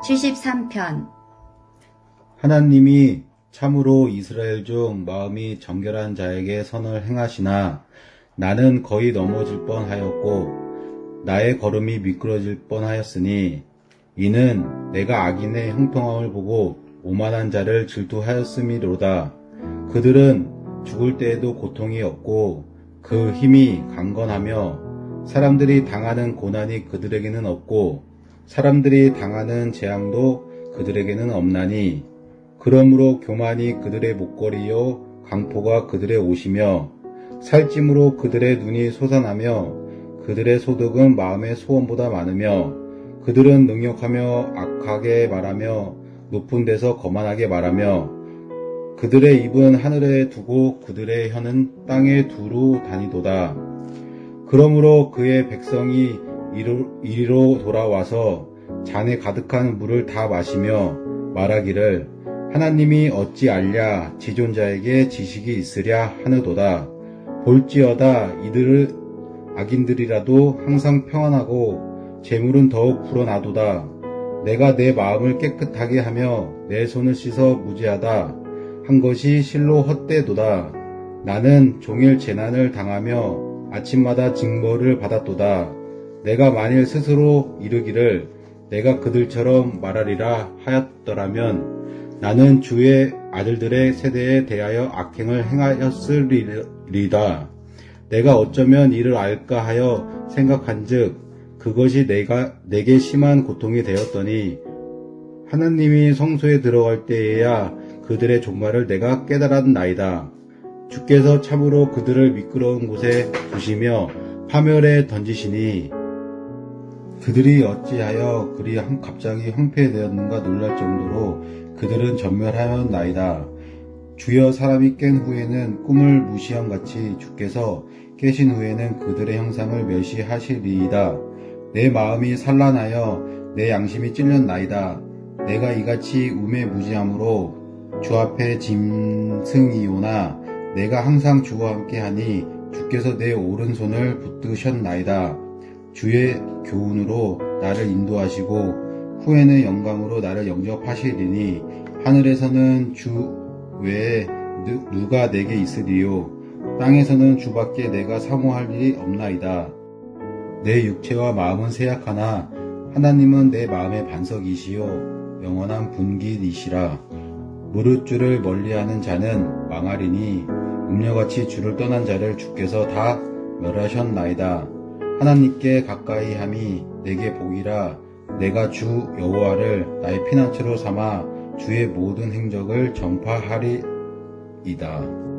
73편. 하나님이 참으로 이스라엘 중 마음이 정결한 자에게 선을 행하시나 나는 거의 넘어질 뻔하였고 나의 걸음이 미끄러질 뻔하였으니 이는 내가 악인의 형통함을 보고 오만한 자를 질투하였음이로다. 그들은 죽을 때에도 고통이 없고 그 힘이 강건하며 사람들이 당하는 고난이 그들에게는 없고 사람들이 당하는 재앙도 그들에게는 없나니 그러므로 교만이 그들의 목걸이요 강포가 그들의 옷이며 살찜으로 그들의 눈이 솟아나며 그들의 소득은 마음의 소원보다 많으며 그들은 능욕하며 악하게 말하며 높은 데서 거만하게 말하며 그들의 입은 하늘에 두고 그들의 혀는 땅에 두루 다니도다. 그러므로 그의 백성이 이리로 돌아와서 잔에 가득한 물을 다 마시며 말하기를 하나님이 어찌 알랴 지존자에게 지식이 있으랴 하느도다. 볼지어다 이들을 악인들이라도 항상 평안하고 재물은 더욱 불어나도다. 내가 내 마음을 깨끗하게 하며 내 손을 씻어 무죄하다 한 것이 실로 헛되도다. 나는 종일 재난을 당하며 아침마다 징벌을 받았도다. 내가 만일 스스로 이르기를 내가 그들처럼 말하리라 하였더라면 나는 주의 아들들의 세대에 대하여 악행을 행하였으리다. 내가 어쩌면 이를 알까 하여 생각한즉 그것이 내게 심한 고통이 되었더니 하나님이 성소에 들어갈 때에야 그들의 종말을 내가 깨달았나이다. 주께서 참으로 그들을 미끄러운 곳에 두시며 파멸에 던지시니 그들이 어찌하여 그리 갑자기 황폐되었는가 놀랄 정도로 그들은 전멸하였나이다. 주여 사람이 깬 후에는 꿈을 무시함같이 주께서 깨신 후에는 그들의 형상을 멸시하시리이다. 내 마음이 산란하여 내 양심이 찔렸나이다. 내가 이같이 우매무지함으로 주 앞에 짐승이오나 내가 항상 주와 함께하니 주께서 내 오른손을 붙드셨나이다. 주의 교훈으로 나를 인도하시고 후에는 영광으로 나를 영접하시리니 하늘에서는 주 외에 누가 내게 있으리요 땅에서는 주밖에 내가 사모할 일이 없나이다. 내 육체와 마음은 쇠약하나 하나님은 내 마음의 반석이시요 영원한 분깃이시라. 무릇 주를 멀리하는 자는 망하리니 음녀같이 주를 떠난 자를 주께서 다 멸하셨나이다. 하나님께 가까이 함이 내게 복이라. 내가 주 여호와를 나의 피난처로 삼아 주의 모든 행적을 전파하리이다.